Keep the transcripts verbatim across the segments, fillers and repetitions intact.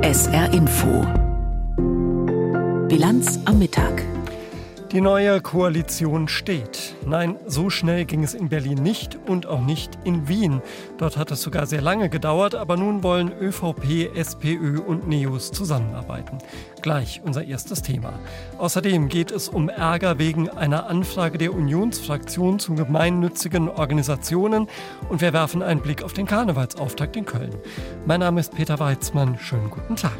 S R Info. Bilanz am Mittag. Die neue Koalition steht. Nein, so schnell ging es in Berlin nicht und auch nicht in Wien. Dort hat es sogar sehr lange gedauert, aber nun wollen ÖVP, SPÖ und NEOS zusammenarbeiten. Gleich unser erstes Thema. Außerdem geht es um Ärger wegen einer Anfrage der Unionsfraktion zu gemeinnützigen Organisationen und wir werfen einen Blick auf den Karnevalsauftakt in Köln. Mein Name ist Peter Weizmann. Schönen guten Tag.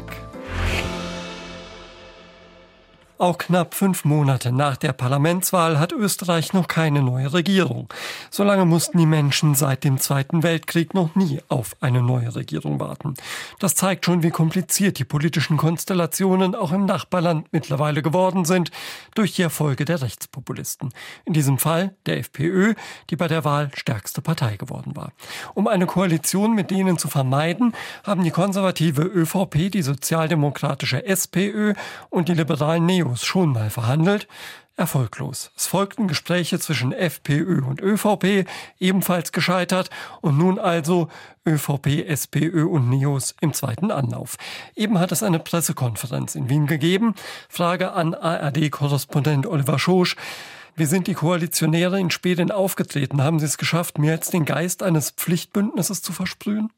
Auch knapp fünf Monate nach der Parlamentswahl hat Österreich noch keine neue Regierung. So lange mussten die Menschen seit dem Zweiten Weltkrieg noch nie auf eine neue Regierung warten. Das zeigt schon, wie kompliziert die politischen Konstellationen auch im Nachbarland mittlerweile geworden sind durch die Erfolge der Rechtspopulisten. In diesem Fall der FPÖ, die bei der Wahl stärkste Partei geworden war. Um eine Koalition mit denen zu vermeiden, haben die konservative ÖVP, die sozialdemokratische SPÖ und die liberalen NEOS schon mal verhandelt. Erfolglos. Es folgten Gespräche zwischen FPÖ und ÖVP, ebenfalls gescheitert. Und nun also ÖVP, SPÖ und NEOS im zweiten Anlauf. Eben hat es eine Pressekonferenz in Wien gegeben. Frage an A R D-Korrespondent Oliver Schosch. Wie sind die Koalitionäre in Späden aufgetreten? Haben sie es geschafft, mir jetzt den Geist eines Pflichtbündnisses zu versprühen?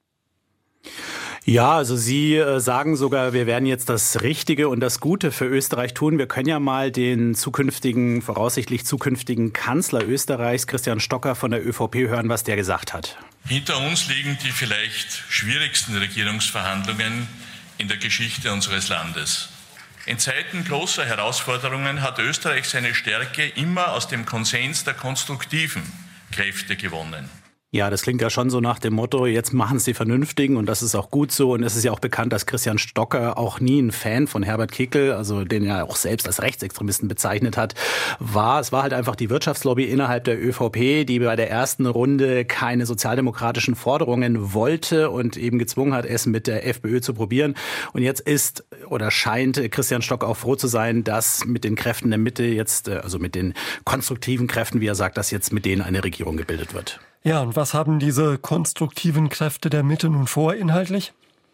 Ja, also Sie äh, sagen sogar, wir werden jetzt das Richtige und das Gute für Österreich tun. Wir können ja mal den zukünftigen, voraussichtlich zukünftigen Kanzler Österreichs, Christian Stocker von der ÖVP, hören, was der gesagt hat. Hinter uns liegen die vielleicht schwierigsten Regierungsverhandlungen in der Geschichte unseres Landes. In Zeiten großer Herausforderungen hat Österreich seine Stärke immer aus dem Konsens der konstruktiven Kräfte gewonnen. Ja, das klingt ja schon so nach dem Motto, jetzt machen es die Vernünftigen und das ist auch gut so. Und es ist ja auch bekannt, dass Christian Stocker auch nie ein Fan von Herbert Kickl, also den er auch selbst als Rechtsextremisten bezeichnet hat, war. Es war halt einfach die Wirtschaftslobby innerhalb der ÖVP, die bei der ersten Runde keine sozialdemokratischen Forderungen wollte und eben gezwungen hat, es mit der FPÖ zu probieren. Und jetzt ist oder scheint Christian Stocker auch froh zu sein, dass mit den Kräften der Mitte jetzt, also mit den konstruktiven Kräften, wie er sagt, dass jetzt mit denen eine Regierung gebildet wird. Ja, und was haben diese konstruktiven Kräfte der Mitte nun vor inhaltlich?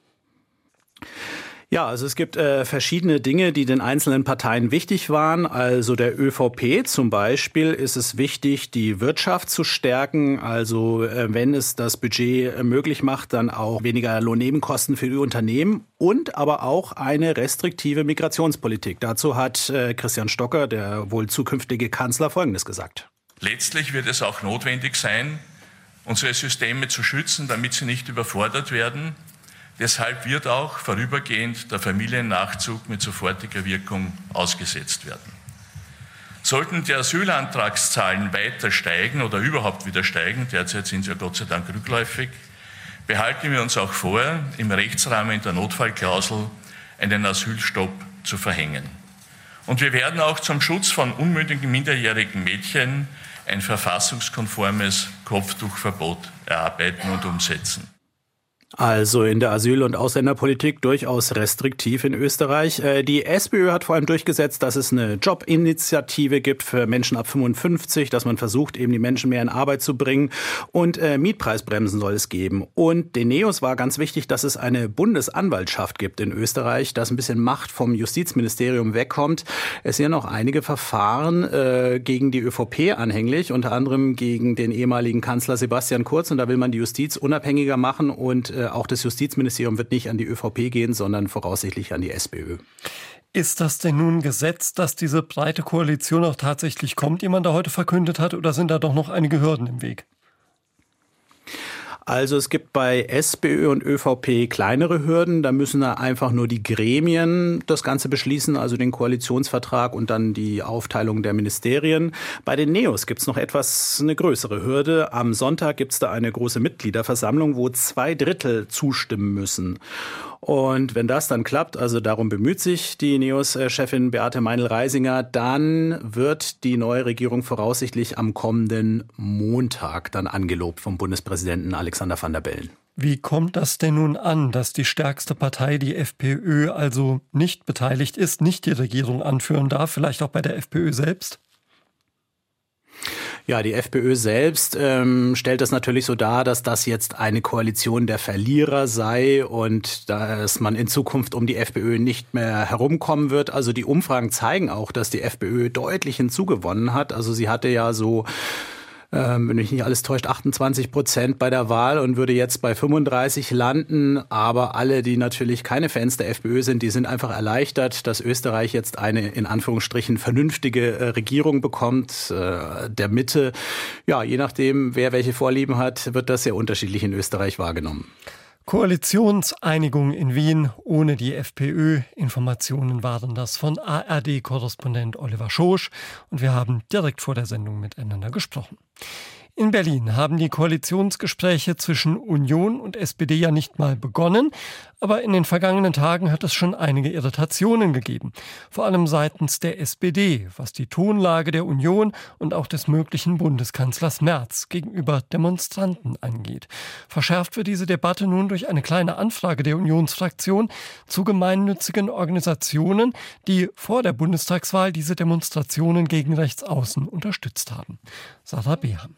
Ja, also es gibt äh, verschiedene Dinge, die den einzelnen Parteien wichtig waren. Also der ÖVP zum Beispiel ist es wichtig, die Wirtschaft zu stärken. Also äh, wenn es das Budget äh, möglich macht, dann auch weniger Lohnnebenkosten für die Unternehmen und aber auch eine restriktive Migrationspolitik. Dazu hat äh, Christian Stocker, der wohl zukünftige Kanzler, Folgendes gesagt. Letztlich wird es auch notwendig sein, unsere Systeme zu schützen, damit sie nicht überfordert werden. Deshalb wird auch vorübergehend der Familiennachzug mit sofortiger Wirkung ausgesetzt werden. Sollten die Asylantragszahlen weiter steigen oder überhaupt wieder steigen, derzeit sind sie ja Gott sei Dank rückläufig, behalten wir uns auch vor, im Rechtsrahmen der Notfallklausel einen Asylstopp zu verhängen. Und wir werden auch zum Schutz von unmündigen minderjährigen Mädchen ein verfassungskonformes Kopftuchverbot erarbeiten und umsetzen. Also in der Asyl- und Ausländerpolitik durchaus restriktiv in Österreich. Die SPÖ hat vor allem durchgesetzt, dass es eine Jobinitiative gibt für Menschen ab fünfundfünfzig, dass man versucht, eben die Menschen mehr in Arbeit zu bringen. Und äh, Mietpreisbremsen soll es geben. Und den NEOS war ganz wichtig, dass es eine Bundesanwaltschaft gibt in Österreich, dass ein bisschen Macht vom Justizministerium wegkommt. Es sind ja noch einige Verfahren äh, gegen die ÖVP anhänglich, unter anderem gegen den ehemaligen Kanzler Sebastian Kurz. Und da will man die Justiz unabhängiger machen und äh, Auch das Justizministerium wird nicht an die ÖVP gehen, sondern voraussichtlich an die SPÖ. Ist das denn nun gesetzt, dass diese breite Koalition auch tatsächlich kommt, die man da heute verkündet hat, oder sind da doch noch einige Hürden im Weg? Also es gibt bei SPÖ und ÖVP kleinere Hürden. Da müssen da einfach nur die Gremien das Ganze beschließen, also den Koalitionsvertrag und dann die Aufteilung der Ministerien. Bei den NEOS gibt es noch etwas eine größere Hürde. Am Sonntag gibt es da eine große Mitgliederversammlung, wo zwei Drittel zustimmen müssen. Und wenn das dann klappt, also darum bemüht sich die NEOS-Chefin Beate Meinl-Reisinger, dann wird die neue Regierung voraussichtlich am kommenden Montag dann angelobt vom Bundespräsidenten Alexander Van der Bellen. Wie kommt das denn nun an, dass die stärkste Partei, die FPÖ, also nicht beteiligt ist, nicht die Regierung anführen darf, vielleicht auch bei der FPÖ selbst? Ja, die FPÖ selbst ähm, stellt das natürlich so dar, dass das jetzt eine Koalition der Verlierer sei und dass man in Zukunft um die FPÖ nicht mehr herumkommen wird. Also die Umfragen zeigen auch, dass die FPÖ deutlich hinzugewonnen hat. Also sie hatte ja so, ähm, wenn mich nicht alles täuscht, achtundzwanzig Prozent bei der Wahl und würde jetzt bei fünfunddreißig landen. Aber alle, die natürlich keine Fans der FPÖ sind, die sind einfach erleichtert, dass Österreich jetzt eine in Anführungsstrichen vernünftige äh, Regierung bekommt, äh, der Mitte. Ja, je nachdem, wer welche Vorlieben hat, wird das sehr unterschiedlich in Österreich wahrgenommen. Koalitionseinigung in Wien ohne die FPÖ. Informationen waren das von A R D-Korrespondent Oliver Schosch und wir haben direkt vor der Sendung miteinander gesprochen. In Berlin haben die Koalitionsgespräche zwischen Union und S P D ja nicht mal begonnen, aber in den vergangenen Tagen hat es schon einige Irritationen gegeben. Vor allem seitens der S P D, was die Tonlage der Union und auch des möglichen Bundeskanzlers Merz gegenüber Demonstranten angeht. Verschärft wird diese Debatte nun durch eine kleine Anfrage der Unionsfraktion zu gemeinnützigen Organisationen, die vor der Bundestagswahl diese Demonstrationen gegen Rechtsaußen unterstützt haben. Sarah Beham.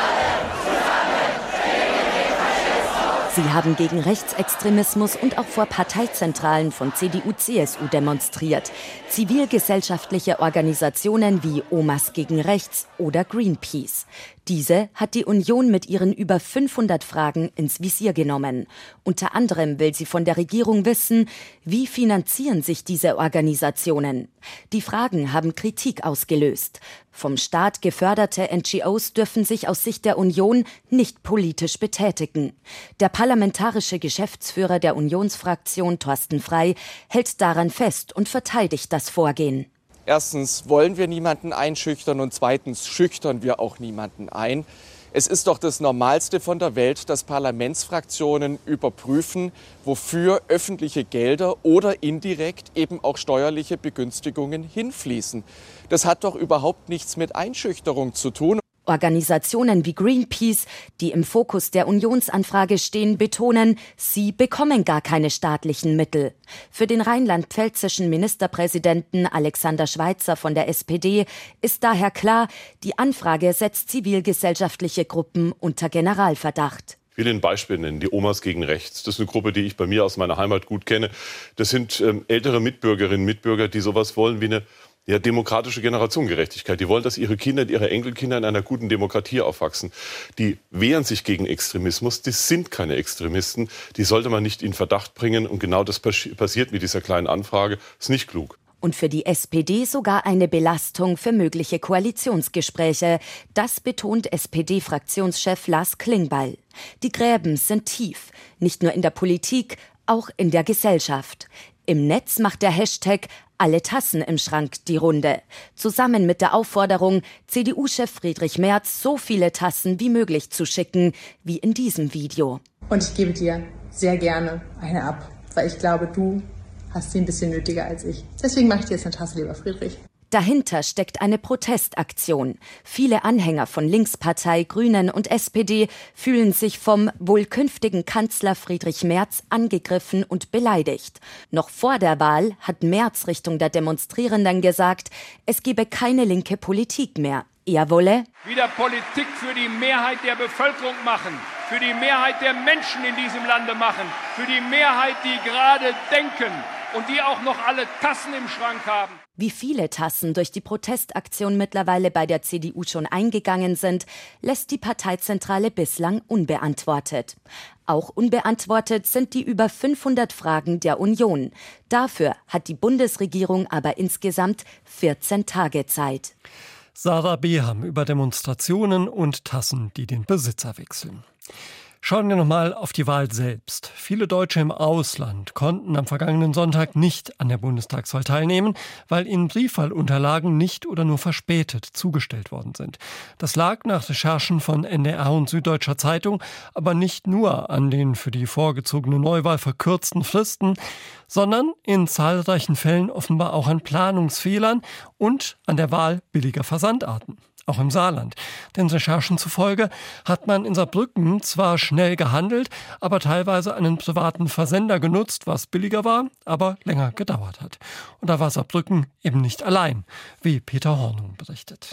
Sie haben gegen Rechtsextremismus und auch vor Parteizentralen von C D U C S U demonstriert. Zivilgesellschaftliche Organisationen wie Omas gegen Rechts oder Greenpeace. Diese hat die Union mit ihren über fünfhundert Fragen ins Visier genommen. Unter anderem will sie von der Regierung wissen, wie finanzieren sich diese Organisationen? Die Fragen haben Kritik ausgelöst. Vom Staat geförderte N G Os dürfen sich aus Sicht der Union nicht politisch betätigen. Der parlamentarische Geschäftsführer der Unionsfraktion, Thorsten Frey, hält daran fest und verteidigt das Vorgehen. Erstens wollen wir niemanden einschüchtern und zweitens schüchtern wir auch niemanden ein. Es ist doch das Normalste von der Welt, dass Parlamentsfraktionen überprüfen, wofür öffentliche Gelder oder indirekt eben auch steuerliche Begünstigungen hinfließen. Das hat doch überhaupt nichts mit Einschüchterung zu tun. Organisationen wie Greenpeace, die im Fokus der Unionsanfrage stehen, betonen, sie bekommen gar keine staatlichen Mittel. Für den rheinland-pfälzischen Ministerpräsidenten Alexander Schweitzer von der S P D ist daher klar, die Anfrage setzt zivilgesellschaftliche Gruppen unter Generalverdacht. Ich will Ihnen ein Beispiel nennen, die Omas gegen Rechts. Das ist eine Gruppe, die ich bei mir aus meiner Heimat gut kenne. Das sind ähm, ältere Mitbürgerinnen und Mitbürger, die sowas wollen wie eine ja, demokratische Generationengerechtigkeit. Die wollen, dass ihre Kinder und ihre Enkelkinder in einer guten Demokratie aufwachsen. Die wehren sich gegen Extremismus. Die sind keine Extremisten. Die sollte man nicht in Verdacht bringen. Und genau das passiert mit dieser kleinen Anfrage. Das ist nicht klug. Und für die S P D sogar eine Belastung für mögliche Koalitionsgespräche. Das betont S P D-Fraktionschef Lars Klingbeil. Die Gräben sind tief, nicht nur in der Politik, auch in der Gesellschaft. Im Netz macht der Hashtag Alle Tassen im Schrank die Runde. Zusammen mit der Aufforderung, C D U-Chef Friedrich Merz so viele Tassen wie möglich zu schicken, wie in diesem Video. Und ich gebe dir sehr gerne eine ab, weil ich glaube, du hast sie ein bisschen nötiger als ich. Deswegen mache ich dir jetzt eine Tasse, lieber Friedrich. Dahinter steckt eine Protestaktion. Viele Anhänger von Linkspartei, Grünen und S P D fühlen sich vom wohl künftigen Kanzler Friedrich Merz angegriffen und beleidigt. Noch vor der Wahl hat Merz Richtung der Demonstrierenden gesagt, es gebe keine linke Politik mehr. Er wolle wieder Politik für die Mehrheit der Bevölkerung machen, für die Mehrheit der Menschen in diesem Lande machen, für die Mehrheit, die gerade denken und die auch noch alle Tassen im Schrank haben. Wie viele Tassen durch die Protestaktion mittlerweile bei der C D U schon eingegangen sind, lässt die Parteizentrale bislang unbeantwortet. Auch unbeantwortet sind die über fünfhundert Fragen der Union. Dafür hat die Bundesregierung aber insgesamt vierzehn Tage Zeit. Sarah Beham über Demonstrationen und Tassen, die den Besitzer wechseln. Schauen wir nochmal auf die Wahl selbst. Viele Deutsche im Ausland konnten am vergangenen Sonntag nicht an der Bundestagswahl teilnehmen, weil ihnen Briefwahlunterlagen nicht oder nur verspätet zugestellt worden sind. Das lag nach Recherchen von N D R und Süddeutscher Zeitung aber nicht nur an den für die vorgezogene Neuwahl verkürzten Fristen, sondern in zahlreichen Fällen offenbar auch an Planungsfehlern und an der Wahl billiger Versandarten. Auch im Saarland. Den Recherchen zufolge hat man in Saarbrücken zwar schnell gehandelt, aber teilweise einen privaten Versender genutzt, was billiger war, aber länger gedauert hat. Und da war Saarbrücken eben nicht allein, wie Peter Hornung berichtet.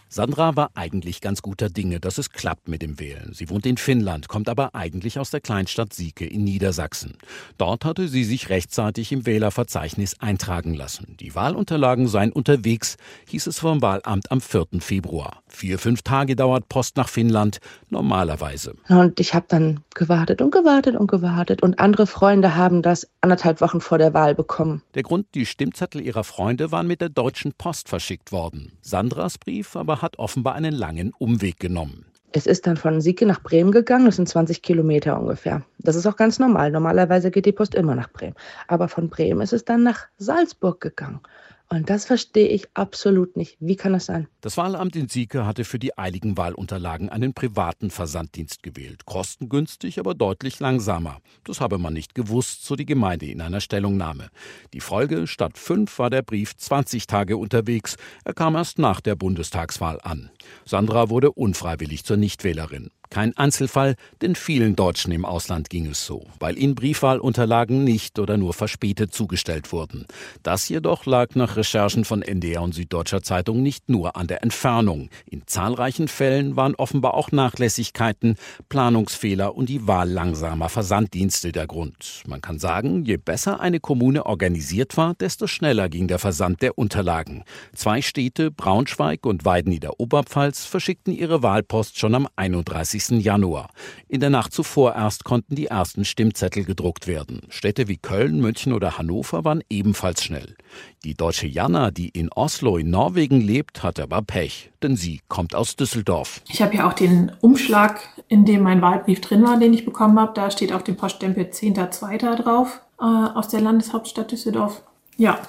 Sandra war eigentlich ganz guter Dinge, dass es klappt mit dem Wählen. Sie wohnt in Finnland, kommt aber eigentlich aus der Kleinstadt Sieke in Niedersachsen. Dort hatte sie sich rechtzeitig im Wählerverzeichnis eintragen lassen. Die Wahlunterlagen seien unterwegs, hieß es vom Wahlamt am vierten Februar. Vier, fünf Tage dauert Post nach Finnland, normalerweise. Und ich habe dann gewartet und gewartet und gewartet. Und andere Freunde haben das anderthalb Wochen vor der Wahl bekommen. Der Grund, die Stimmzettel ihrer Freunde waren mit der Deutschen Post verschickt worden. Sandras Brief aber hat offenbar einen langen Umweg genommen. Es ist dann von Sieke nach Bremen gegangen, das sind zwanzig Kilometer ungefähr. Das ist auch ganz normal. Normalerweise geht die Post immer nach Bremen. Aber von Bremen ist es dann nach Salzburg gegangen. Und das verstehe ich absolut nicht. Wie kann das sein? Das Wahlamt in Sieke hatte für die eiligen Wahlunterlagen einen privaten Versanddienst gewählt. Kostengünstig, aber deutlich langsamer. Das habe man nicht gewusst, so die Gemeinde in einer Stellungnahme. Die Folge: statt fünf war der Brief zwanzig Tage unterwegs. Er kam erst nach der Bundestagswahl an. Sandra wurde unfreiwillig zur Nichtwählerin. Kein Einzelfall, denn vielen Deutschen im Ausland ging es so, weil ihnen Briefwahlunterlagen nicht oder nur verspätet zugestellt wurden. Das jedoch lag nach Recherchen von N D R und Süddeutscher Zeitung nicht nur an der Entfernung. In zahlreichen Fällen waren offenbar auch Nachlässigkeiten, Planungsfehler und die Wahl langsamer Versanddienste der Grund. Man kann sagen, je besser eine Kommune organisiert war, desto schneller ging der Versand der Unterlagen. Zwei Städte, Braunschweig und Weiden in der Oberpfalz, verschickten ihre Wahlpost schon am einunddreißigsten Januar. In der Nacht zuvor erst konnten die ersten Stimmzettel gedruckt werden. Städte wie Köln, München oder Hannover waren ebenfalls schnell. Die deutsche Jana, die in Oslo in Norwegen lebt, hat aber Pech, denn sie kommt aus Düsseldorf. Ich habe ja auch den Umschlag, in dem mein Wahlbrief drin war, den ich bekommen habe. Da steht auf dem Poststempel zehnter zweiter drauf, äh, aus der Landeshauptstadt Düsseldorf. Ja,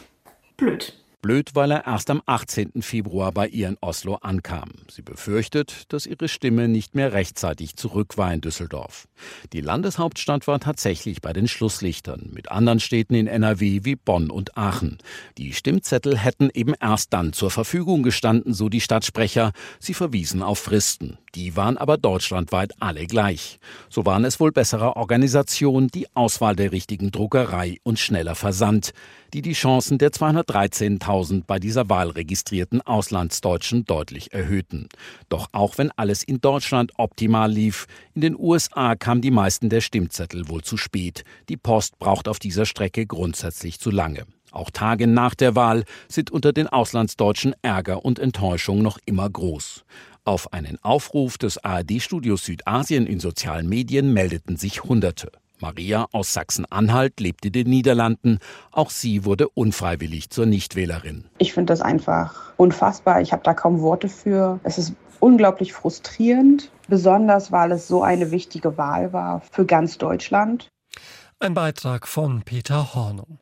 blöd. Blöd, weil er erst am achtzehnten Februar bei ihr in Oslo ankam. Sie befürchtet, dass ihre Stimme nicht mehr rechtzeitig zurück war in Düsseldorf. Die Landeshauptstadt war tatsächlich bei den Schlusslichtern, mit anderen Städten in N R W wie Bonn und Aachen. Die Stimmzettel hätten eben erst dann zur Verfügung gestanden, so die Stadtsprecher. Sie verwiesen auf Fristen. Die waren aber deutschlandweit alle gleich. So waren es wohl bessere Organisation, die Auswahl der richtigen Druckerei und schneller Versand, die die Chancen der zweihundertdreizehntausend bei dieser Wahl registrierten Auslandsdeutschen deutlich erhöhten. Doch auch wenn alles in Deutschland optimal lief, in den U S A kamen die meisten der Stimmzettel wohl zu spät. Die Post braucht auf dieser Strecke grundsätzlich zu lange. Auch Tage nach der Wahl sind unter den Auslandsdeutschen Ärger und Enttäuschung noch immer groß. Auf einen Aufruf des A R D-Studios Südasien in sozialen Medien meldeten sich Hunderte. Maria aus Sachsen-Anhalt lebt in den Niederlanden. Auch sie wurde unfreiwillig zur Nichtwählerin. Ich finde das einfach unfassbar. Ich habe da kaum Worte für. Es ist unglaublich frustrierend, besonders weil es so eine wichtige Wahl war für ganz Deutschland. Ein Beitrag von Peter Hornung.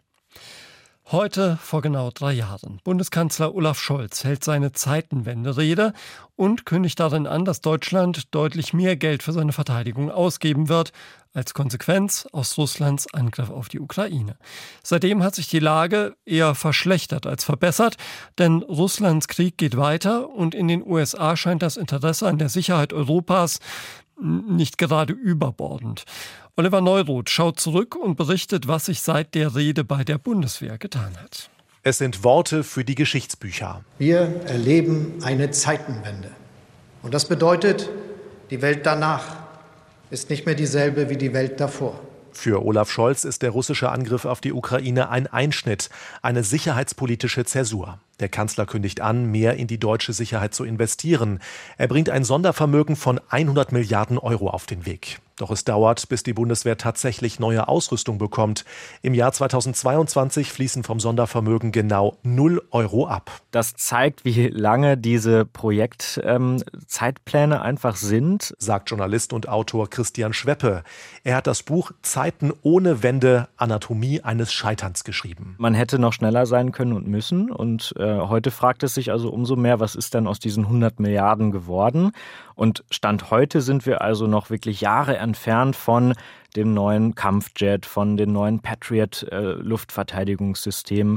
Heute vor genau drei Jahren. Bundeskanzler Olaf Scholz hält seine Zeitenwende-Rede und kündigt darin an, dass Deutschland deutlich mehr Geld für seine Verteidigung ausgeben wird, als Konsequenz aus Russlands Angriff auf die Ukraine. Seitdem hat sich die Lage eher verschlechtert als verbessert, denn Russlands Krieg geht weiter und in den U S A scheint das Interesse an der Sicherheit Europas nicht gerade überbordend. Oliver Neuroth schaut zurück und berichtet, was sich seit der Rede bei der Bundeswehr getan hat. Es sind Worte für die Geschichtsbücher. Wir erleben eine Zeitenwende. Und das bedeutet, die Welt danach ist nicht mehr dieselbe wie die Welt davor. Für Olaf Scholz ist der russische Angriff auf die Ukraine ein Einschnitt, eine sicherheitspolitische Zäsur. Der Kanzler kündigt an, mehr in die deutsche Sicherheit zu investieren. Er bringt ein Sondervermögen von hundert Milliarden Euro auf den Weg. Doch es dauert, bis die Bundeswehr tatsächlich neue Ausrüstung bekommt. Im Jahr zweitausendzweiundzwanzig fließen vom Sondervermögen genau null Euro ab. Das zeigt, wie lange diese Projektzeitpläne ähm, einfach sind, sagt Journalist und Autor Christian Schweppe. Er hat das Buch Zeiten ohne Wende, Anatomie eines Scheiterns geschrieben. Man hätte noch schneller sein können und müssen. Und äh, heute fragt es sich also umso mehr, was ist denn aus diesen hundert Milliarden geworden? Und Stand heute sind wir also noch wirklich Jahre entfernt von dem neuen Kampfjet, von den neuen Patriot-Luftverteidigungssystemen.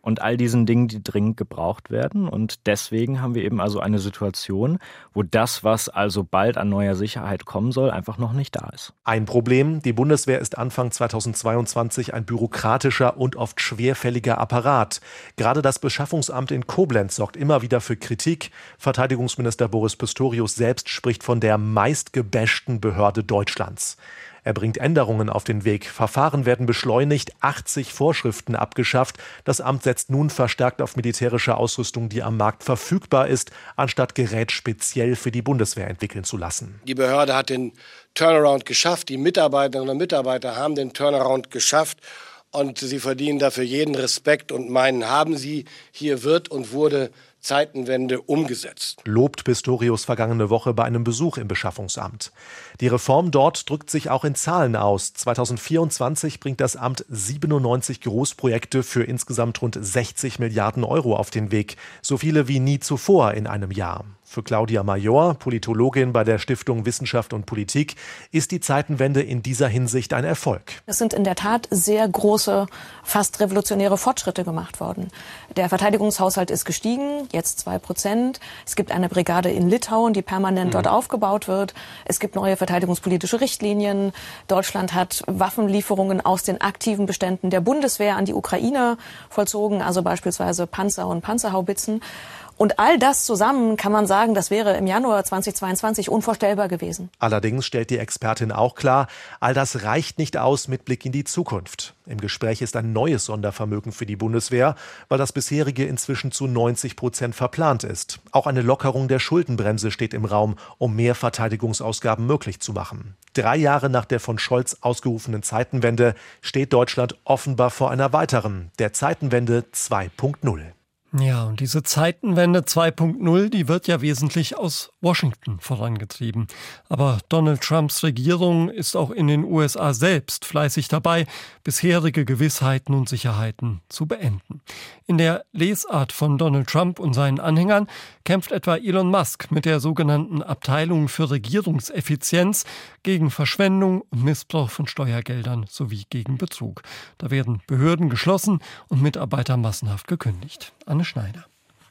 und all diesen Dingen, die dringend gebraucht werden. Und deswegen haben wir eben also eine Situation, wo das, was also bald an neuer Sicherheit kommen soll, einfach noch nicht da ist. Ein Problem, die Bundeswehr ist Anfang zweitausendzweiundzwanzig ein bürokratischer und oft schwerfälliger Apparat. Gerade das Beschaffungsamt in Koblenz sorgt immer wieder für Kritik. Verteidigungsminister Boris Pistorius selbst spricht von der meistgebashten Behörde Deutschlands. Er bringt Änderungen auf den Weg. Verfahren werden beschleunigt, achtzig Vorschriften abgeschafft. Das Amt setzt nun verstärkt auf militärische Ausrüstung, die am Markt verfügbar ist, anstatt Gerät speziell für die Bundeswehr entwickeln zu lassen. Die Behörde hat den Turnaround geschafft. Die Mitarbeiterinnen und Mitarbeiter haben den Turnaround geschafft. Und sie verdienen dafür jeden Respekt und meinen, haben sie. Hier wird und wurde Zeitenwende umgesetzt. Lobt Pistorius vergangene Woche bei einem Besuch im Beschaffungsamt. Die Reform dort drückt sich auch in Zahlen aus. zweitausendvierundzwanzig bringt das Amt siebenundneunzig Großprojekte für insgesamt rund sechzig Milliarden Euro auf den Weg. So viele wie nie zuvor in einem Jahr. Für Claudia Major, Politologin bei der Stiftung Wissenschaft und Politik, ist die Zeitenwende in dieser Hinsicht ein Erfolg. Es sind in der Tat sehr große, fast revolutionäre Fortschritte gemacht worden. Der Verteidigungshaushalt ist gestiegen, jetzt zwei Prozent. Es gibt eine Brigade in Litauen, die permanent mhm. dort aufgebaut wird. Es gibt neue verteidigungspolitische Richtlinien. Deutschland hat Waffenlieferungen aus den aktiven Beständen der Bundeswehr an die Ukraine vollzogen, also beispielsweise Panzer und Panzerhaubitzen. Und all das zusammen kann man sagen, das wäre im Januar zweitausendzweiundzwanzig unvorstellbar gewesen. Allerdings stellt die Expertin auch klar, all das reicht nicht aus mit Blick in die Zukunft. Im Gespräch ist ein neues Sondervermögen für die Bundeswehr, weil das bisherige inzwischen zu neunzig Prozent verplant ist. Auch eine Lockerung der Schuldenbremse steht im Raum, um mehr Verteidigungsausgaben möglich zu machen. Drei Jahre nach der von Scholz ausgerufenen Zeitenwende steht Deutschland offenbar vor einer weiteren, der Zeitenwende zwei Punkt null. Ja, und diese Zeitenwende zwei Punkt null, die wird ja wesentlich aus Washington vorangetrieben. Aber Donald Trumps Regierung ist auch in den U S A selbst fleißig dabei, bisherige Gewissheiten und Sicherheiten zu beenden. In der Lesart von Donald Trump und seinen Anhängern kämpft etwa Elon Musk mit der sogenannten Abteilung für Regierungseffizienz gegen Verschwendung und Missbrauch von Steuergeldern sowie gegen Betrug. Da werden Behörden geschlossen und Mitarbeiter massenhaft gekündigt. Anne Schneider.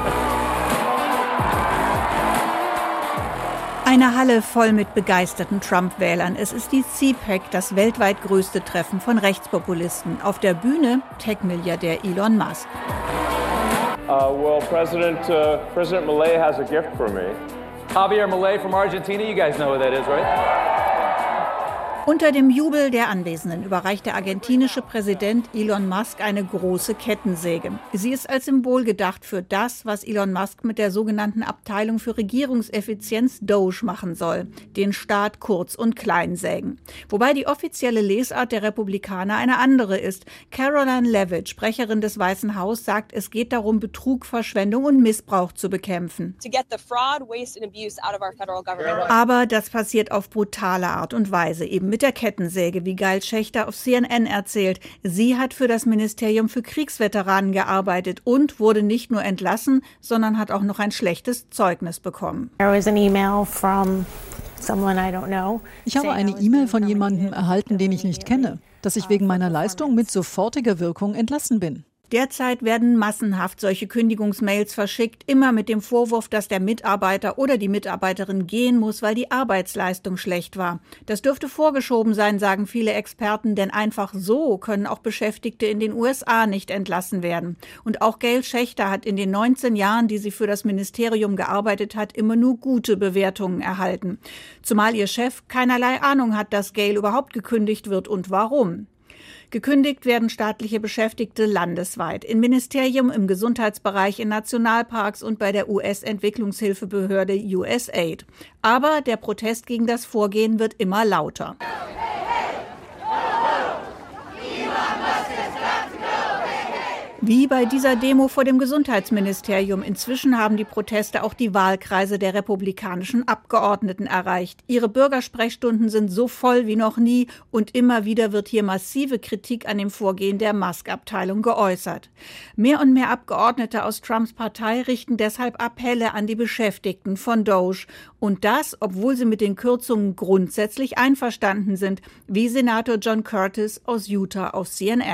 Eine Halle voll mit begeisterten Trump-Wählern. Es ist die CPAC, das weltweit größte Treffen von Rechtspopulisten. Auf der Bühne Tech-Milliardär Elon Musk. Uh, well, President, uh, President Milei has a gift for me. Javier Milei from Argentina, you guys know who that is, right? Unter dem Jubel der Anwesenden überreicht der argentinische Präsident Elon Musk eine große Kettensäge. Sie ist als Symbol gedacht für das, was Elon Musk mit der sogenannten Abteilung für Regierungseffizienz Doge machen soll, den Staat kurz und klein sägen. Wobei die offizielle Lesart der Republikaner eine andere ist. Caroline Levitt, Sprecherin des Weißen Hauses, sagt, es geht darum, Betrug, Verschwendung und Missbrauch zu bekämpfen. Aber das passiert auf brutale Art und Weise, eben mit mit der Kettensäge, wie Gail Schächter auf C N N erzählt. Sie hat für das Ministerium für Kriegsveteranen gearbeitet und wurde nicht nur entlassen, sondern hat auch noch ein schlechtes Zeugnis bekommen. Ich habe eine E-Mail von jemandem erhalten, den ich nicht kenne, dass ich wegen meiner Leistung mit sofortiger Wirkung entlassen bin. Derzeit werden massenhaft solche Kündigungsmails verschickt, immer mit dem Vorwurf, dass der Mitarbeiter oder die Mitarbeiterin gehen muss, weil die Arbeitsleistung schlecht war. Das dürfte vorgeschoben sein, sagen viele Experten, denn einfach so können auch Beschäftigte in den U S A nicht entlassen werden. Und auch Gail Schächter hat in den neunzehn Jahren, die sie für das Ministerium gearbeitet hat, immer nur gute Bewertungen erhalten. Zumal ihr Chef keinerlei Ahnung hat, dass Gail überhaupt gekündigt wird und warum. Gekündigt werden staatliche Beschäftigte landesweit, im Ministerium, im Gesundheitsbereich, in Nationalparks und bei der U S-Entwicklungshilfebehörde U S A I D. Aber der Protest gegen das Vorgehen wird immer lauter. Wie bei dieser Demo vor dem Gesundheitsministerium. Inzwischen haben die Proteste auch die Wahlkreise der republikanischen Abgeordneten erreicht. Ihre Bürgersprechstunden sind so voll wie noch nie und immer wieder wird hier massive Kritik an dem Vorgehen der Musk-Abteilung geäußert. Mehr und mehr Abgeordnete aus Trumps Partei richten deshalb Appelle an die Beschäftigten von Doge. Und das, obwohl sie mit den Kürzungen grundsätzlich einverstanden sind, wie Senator John Curtis aus Utah auf C N N.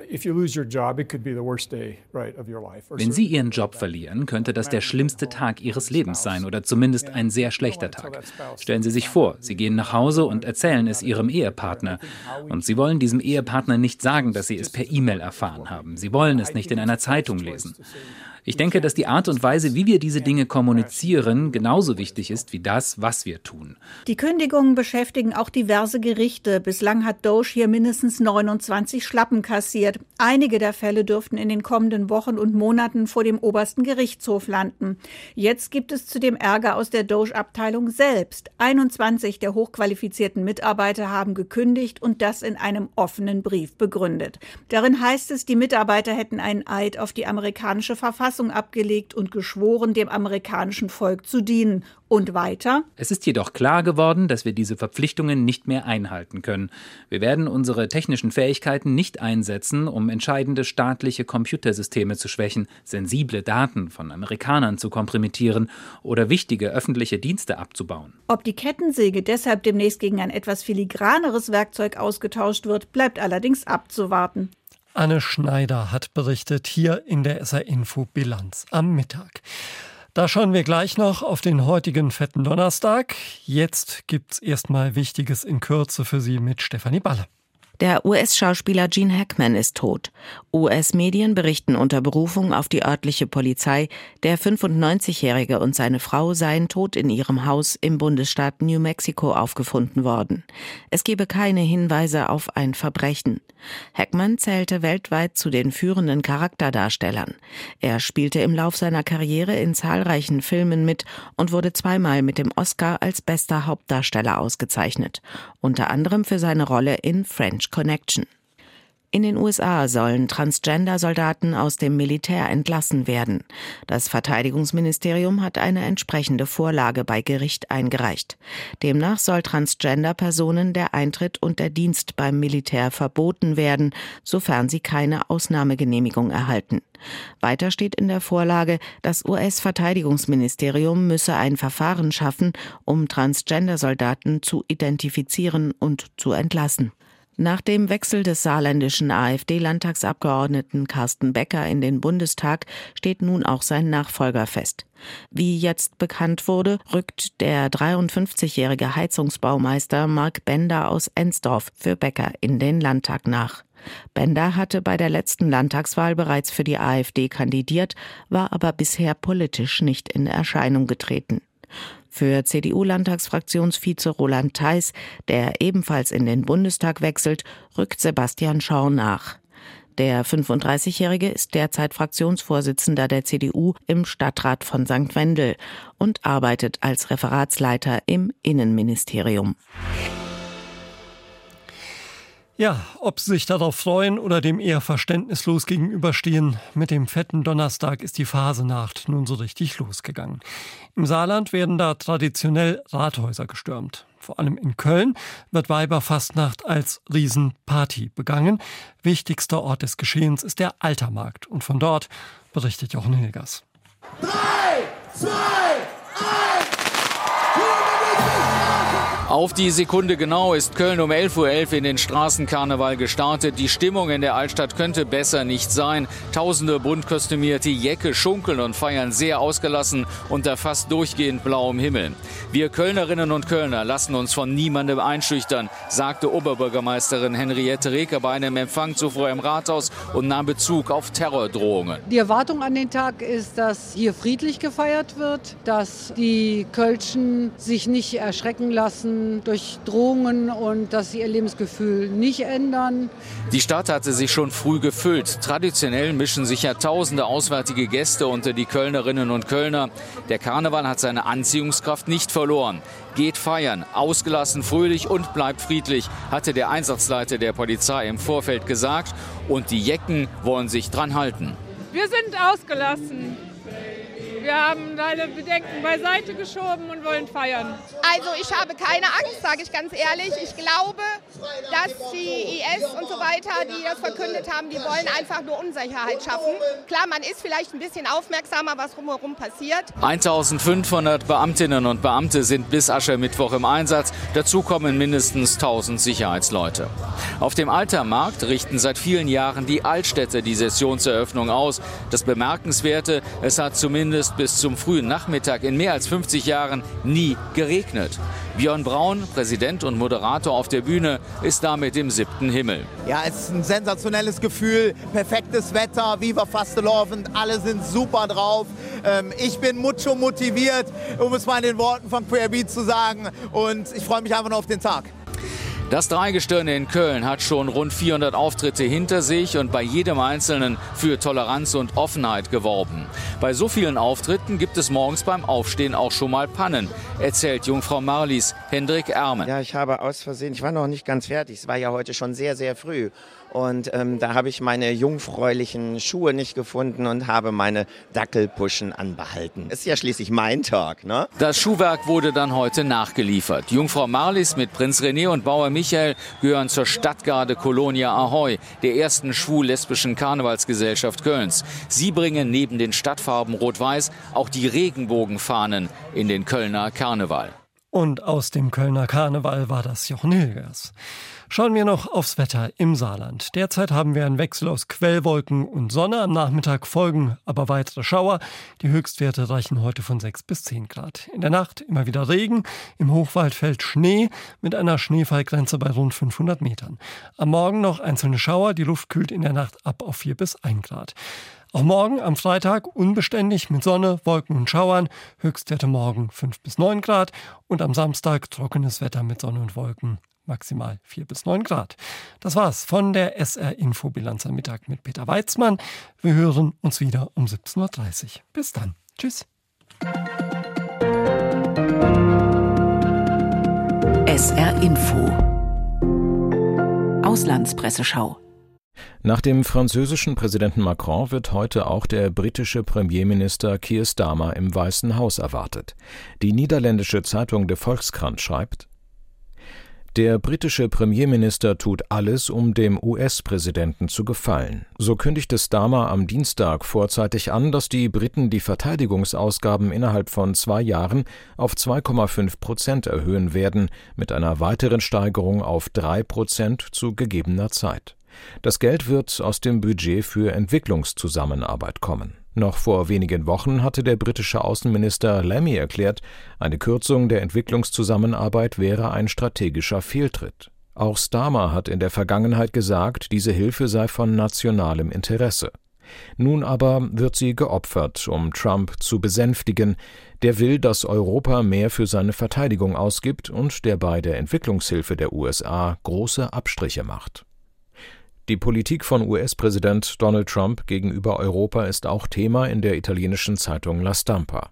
Wenn Sie Ihren Job verlieren, könnte das der schlimmste Tag Ihres Lebens sein oder zumindest ein sehr schlechter Tag. Stellen Sie sich vor, Sie gehen nach Hause und erzählen es Ihrem Ehepartner. Und Sie wollen diesem Ehepartner nicht sagen, dass Sie es per E-Mail erfahren haben. Sie wollen es nicht in einer Zeitung lesen. Ich denke, dass die Art und Weise, wie wir diese Dinge kommunizieren, genauso wichtig ist wie das, was wir tun. Die Kündigungen beschäftigen auch diverse Gerichte. Bislang hat Doge hier mindestens neunundzwanzig Schlappen kassiert. Einige der Fälle dürften in den kommenden Wochen und Monaten vor dem obersten Gerichtshof landen. Jetzt gibt es zudem Ärger aus der Doge-Abteilung selbst. einundzwanzig der hochqualifizierten Mitarbeiter haben gekündigt und das in einem offenen Brief begründet. Darin heißt es, die Mitarbeiter hätten einen Eid auf die amerikanische Verfassung abgelegt und geschworen, dem amerikanischen Volk zu dienen. Und weiter? Es ist jedoch klar geworden, dass wir diese Verpflichtungen nicht mehr einhalten können. Wir werden unsere technischen Fähigkeiten nicht einsetzen, um entscheidende staatliche Computersysteme zu schwächen, sensible Daten von Amerikanern zu kompromittieren oder wichtige öffentliche Dienste abzubauen. Ob die Kettensäge deshalb demnächst gegen ein etwas filigraneres Werkzeug ausgetauscht wird, bleibt allerdings abzuwarten. Anne Schneider hat berichtet hier in der S R Info Bilanz am Mittag. Da schauen wir gleich noch auf den heutigen fetten Donnerstag. Jetzt gibt's erstmal Wichtiges in Kürze für Sie mit Stefanie Balle. Der U S-Schauspieler Gene Hackman ist tot. U S-Medien berichten unter Berufung auf die örtliche Polizei, der fünfundneunzigjährige und seine Frau seien tot in ihrem Haus im Bundesstaat New Mexico aufgefunden worden. Es gebe keine Hinweise auf ein Verbrechen. Hackman zählte weltweit zu den führenden Charakterdarstellern. Er spielte im Lauf seiner Karriere in zahlreichen Filmen mit und wurde zweimal mit dem Oscar als bester Hauptdarsteller ausgezeichnet. Unter anderem für seine Rolle in French Connection. In den U S A sollen Transgender-Soldaten aus dem Militär entlassen werden. Das Verteidigungsministerium hat eine entsprechende Vorlage bei Gericht eingereicht. Demnach soll Transgender-Personen der Eintritt und der Dienst beim Militär verboten werden, sofern sie keine Ausnahmegenehmigung erhalten. Weiter steht in der Vorlage, das U S-Verteidigungsministerium müsse ein Verfahren schaffen, um Transgender-Soldaten zu identifizieren und zu entlassen. Nach dem Wechsel des saarländischen AfD-Landtagsabgeordneten Carsten Becker in den Bundestag steht nun auch sein Nachfolger fest. Wie jetzt bekannt wurde, rückt der dreiundfünfzigjährige Heizungsbaumeister Mark Bender aus Ensdorf für Becker in den Landtag nach. Bender hatte bei der letzten Landtagswahl bereits für die AfD kandidiert, war aber bisher politisch nicht in Erscheinung getreten. Für C D U-Landtagsfraktionsvize Roland Theis, der ebenfalls in den Bundestag wechselt, rückt Sebastian Schorr nach. Der fünfunddreißigjährige ist derzeit Fraktionsvorsitzender der C D U im Stadtrat von Sankt Wendel und arbeitet als Referatsleiter im Innenministerium. Ja, ob Sie sich darauf freuen oder dem eher verständnislos gegenüberstehen, mit dem fetten Donnerstag ist die Fasenacht nun so richtig losgegangen. Im Saarland werden da traditionell Rathäuser gestürmt. Vor allem in Köln wird Weiberfastnacht als Riesenparty begangen. Wichtigster Ort des Geschehens ist der Altermarkt. Und von dort berichtet Jochen Hilgers. Drei, zwei, eins! Auf die Sekunde genau ist Köln um elf Uhr elf in den Straßenkarneval gestartet. Die Stimmung in der Altstadt könnte besser nicht sein. Tausende bunt kostümierte Jecke schunkeln und feiern sehr ausgelassen unter fast durchgehend blauem Himmel. Wir Kölnerinnen und Kölner lassen uns von niemandem einschüchtern, sagte Oberbürgermeisterin Henriette Reker bei einem Empfang zuvor im Rathaus und nahm Bezug auf Terrordrohungen. Die Erwartung an den Tag ist, dass hier friedlich gefeiert wird, dass die Kölschen sich nicht erschrecken lassen durch Drohungen und dass sie ihr Lebensgefühl nicht ändern. Die Stadt hatte sich schon früh gefüllt. Traditionell mischen sich ja tausende auswärtige Gäste unter die Kölnerinnen und Kölner. Der Karneval hat seine Anziehungskraft nicht verloren. Geht feiern, ausgelassen, fröhlich und bleibt friedlich, hatte der Einsatzleiter der Polizei im Vorfeld gesagt. Und die Jecken wollen sich dran halten. Wir sind ausgelassen. Wir haben deine Bedenken beiseite geschoben und wollen feiern. Also ich habe keine Angst, sage ich ganz ehrlich. Ich glaube, dass die I S und so weiter, die das verkündet haben, die wollen einfach nur Unsicherheit schaffen. Klar, man ist vielleicht ein bisschen aufmerksamer, was drumherum passiert. eintausendfünfhundert Beamtinnen und Beamte sind bis Aschermittwoch im Einsatz. Dazu kommen mindestens tausend Sicherheitsleute. Auf dem Altermarkt richten seit vielen Jahren die Altstädte die Sessionseröffnung aus. Das Bemerkenswerte, es hat zumindest bis zum frühen Nachmittag in mehr als fünfzig Jahren nie geregnet. Björn Braun, Präsident und Moderator auf der Bühne, ist damit im siebten Himmel. Ja, es ist ein sensationelles Gefühl, perfektes Wetter, Viva Fastelovend, alle sind super drauf. Ähm, ich bin mucho motiviert, um es mal in den Worten von Querbeat zu sagen, und ich freue mich einfach nur auf den Tag. Das Dreigestirne in Köln hat schon rund vierhundert Auftritte hinter sich und bei jedem Einzelnen für Toleranz und Offenheit geworben. Bei so vielen Auftritten gibt es morgens beim Aufstehen auch schon mal Pannen, erzählt Jungfrau Marlies Hendrik Ermen. Ja, ich habe aus Versehen, ich war noch nicht ganz fertig, es war ja heute schon sehr, sehr früh. Und ähm, da habe ich meine jungfräulichen Schuhe nicht gefunden und habe meine Dackelpuschen anbehalten. Ist ja schließlich mein Tag, ne? Das Schuhwerk wurde dann heute nachgeliefert. Jungfrau Marlies mit Prinz René und Bauer Michael gehören zur Stadtgarde Kolonia Ahoy, der ersten schwul-lesbischen Karnevalsgesellschaft Kölns. Sie bringen neben den Stadtfarben Rot-Weiß auch die Regenbogenfahnen in den Kölner Karneval. Und aus dem Kölner Karneval war das Jochen Hilgers. Schauen wir noch aufs Wetter im Saarland. Derzeit haben wir einen Wechsel aus Quellwolken und Sonne. Am Nachmittag folgen aber weitere Schauer. Die Höchstwerte reichen heute von sechs bis zehn Grad. In der Nacht immer wieder Regen. Im Hochwald fällt Schnee mit einer Schneefallgrenze bei rund fünfhundert Metern. Am Morgen noch einzelne Schauer. Die Luft kühlt in der Nacht ab auf vier bis ein Grad. Auch morgen am Freitag unbeständig mit Sonne, Wolken und Schauern. Höchstwerte morgen fünf bis neun Grad. Und am Samstag trockenes Wetter mit Sonne und Wolken. Maximal vier bis neun Grad. Das war's von der S R-Info-Bilanz am Mittag mit Peter Weizmann. Wir hören uns wieder um siebzehn Uhr dreißig. Bis dann. Tschüss. S R-Info Auslandspresseschau. Nach dem französischen Präsidenten Macron wird heute auch der britische Premierminister Keir Starmer im Weißen Haus erwartet. Die niederländische Zeitung De Volkskrant schreibt: Der britische Premierminister tut alles, um dem U S-Präsidenten zu gefallen. So kündigte Starmer am Dienstag vorzeitig an, dass die Briten die Verteidigungsausgaben innerhalb von zwei Jahren auf zwei Komma fünf Prozent erhöhen werden, mit einer weiteren Steigerung auf drei Prozent zu gegebener Zeit. Das Geld wird aus dem Budget für Entwicklungszusammenarbeit kommen. Noch vor wenigen Wochen hatte der britische Außenminister Lammy erklärt, eine Kürzung der Entwicklungszusammenarbeit wäre ein strategischer Fehltritt. Auch Starmer hat in der Vergangenheit gesagt, diese Hilfe sei von nationalem Interesse. Nun aber wird sie geopfert, um Trump zu besänftigen. Der will, dass Europa mehr für seine Verteidigung ausgibt und der bei der Entwicklungshilfe der U S A große Abstriche macht. Die Politik von U S-Präsident Donald Trump gegenüber Europa ist auch Thema in der italienischen Zeitung La Stampa.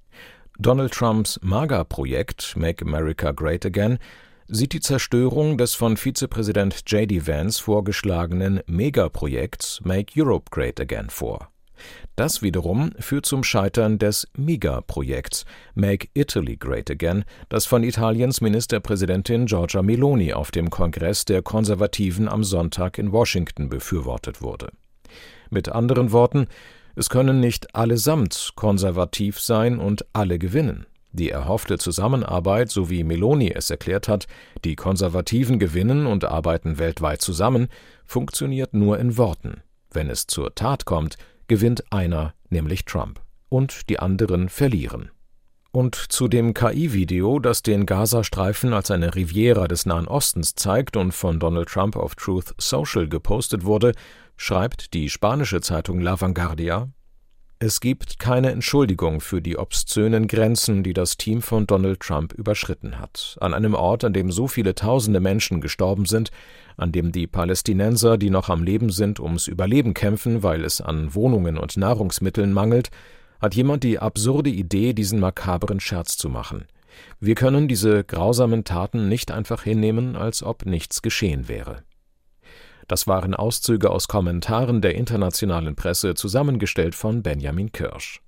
Donald Trumps MAGA-Projekt Make America Great Again sieht die Zerstörung des von Vizepräsident J D Vance vorgeschlagenen Megaprojekts Make Europe Great Again vor. Das wiederum führt zum Scheitern des MIGA-Projekts Make Italy Great Again, das von Italiens Ministerpräsidentin Giorgia Meloni auf dem Kongress der Konservativen am Sonntag in Washington befürwortet wurde. Mit anderen Worten, es können nicht allesamt konservativ sein und alle gewinnen. Die erhoffte Zusammenarbeit, so wie Meloni es erklärt hat, die Konservativen gewinnen und arbeiten weltweit zusammen, funktioniert nur in Worten. Wenn es zur Tat kommt, gewinnt einer, nämlich Trump, und die anderen verlieren. Und zu dem K I-Video, das den Gazastreifen als eine Riviera des Nahen Ostens zeigt und von Donald Trump auf Truth Social gepostet wurde, schreibt die spanische Zeitung La Vanguardia: Es gibt keine Entschuldigung für die obszönen Grenzen, die das Team von Donald Trump überschritten hat. An einem Ort, an dem so viele tausende Menschen gestorben sind, an dem die Palästinenser, die noch am Leben sind, ums Überleben kämpfen, weil es an Wohnungen und Nahrungsmitteln mangelt, hat jemand die absurde Idee, diesen makabren Scherz zu machen. Wir können diese grausamen Taten nicht einfach hinnehmen, als ob nichts geschehen wäre. Das waren Auszüge aus Kommentaren der internationalen Presse, zusammengestellt von Benjamin Kirsch.